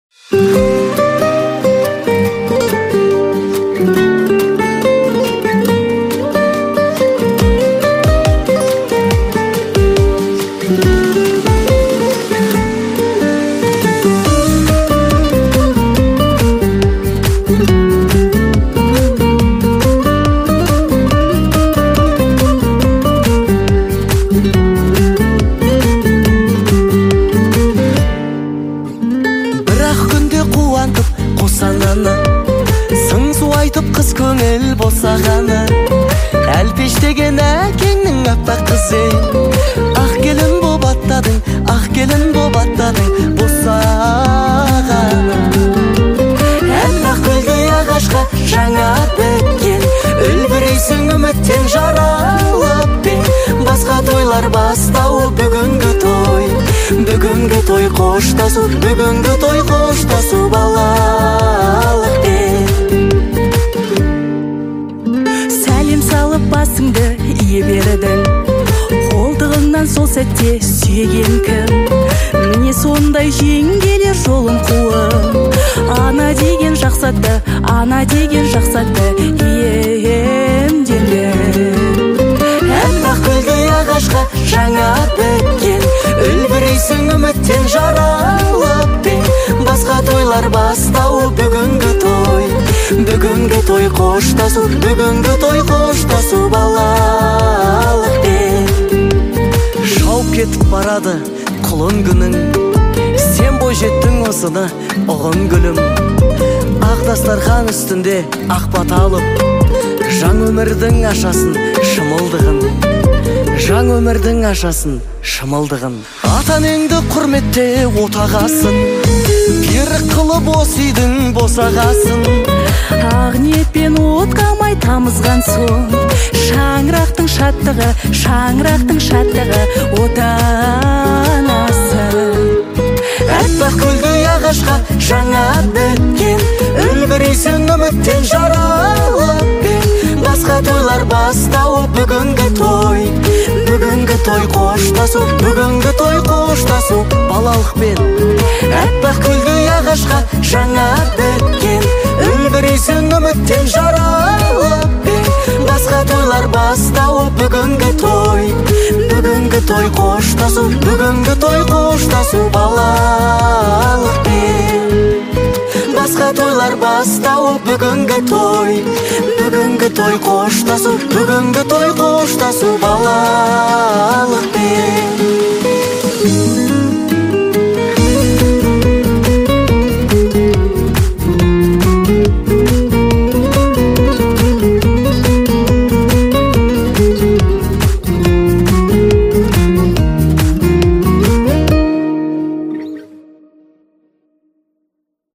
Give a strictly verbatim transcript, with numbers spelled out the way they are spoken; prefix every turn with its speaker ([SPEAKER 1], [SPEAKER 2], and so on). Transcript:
[SPEAKER 1] Қыз көңіл босағаны әлпештеген әкеңнің аппақ қызы, ақ келін боп аттадың, ақ келін боп аттадың босағаны. Әппақ гүлдей ағашқа жаңа біткен, үлбірейсің үміттен жаралып бен. Басқа тойлар бастауы бүгінгі той, бүгінгі той қоштасу, бүгінгі той қоштасу балалық бен. Салып басыңды ие бердің, қолтығыңнан сол сәтте сүйеген кім? Міне сондай жеңгелер жолын қуып, ана деген жақсатты, ана деген жақсатты иемденді. Әппақ гүлдей ағашқа жаңа біткен, үлбірейсің үміттен жаралып бен. Басқа тойлар бастауы бүгінгі той, бүгінгі той қоштасу, бүгінгі той қоштасу балалық бен. Шауып кетіп барады құлын күнің, сен бой жеттің осыны ұғын гүлім. Ақ дастархан үстінде ақ бата алып, жаң өмірдің ашасын шымылдығын, жаң өмірдің ашасын шымылдығын. Ата-анаңды құрметте отағасын, берік қылып осы үйдің босағасын. Ақ ниетпен от қалмай тамызған соң, шаңырақтың шаттығы, шаңырақтың шаттығы отанасы. Әппақ гүлдей ағашқа жаңа біткен, үлбірейсің үміттен жаралып бен. Басқа тойлар бастауы бүгінгі той, бүгінгі той қоштасу, бүгінгі той қоштасу балалық бен. Әппақ гүлдей ағашқа жаңа біткен, үлбірейсің үміттен жаралып бен. Басқа тойлар бастауы бүгінгі той, бүгінгі той қоштасу, бүгінгі той қоштасу балалық бен. Басқа тойлар бастауы бүгінгі той, бүгінгі той қоштасу, бүгінгі той қоштасу балалық бен.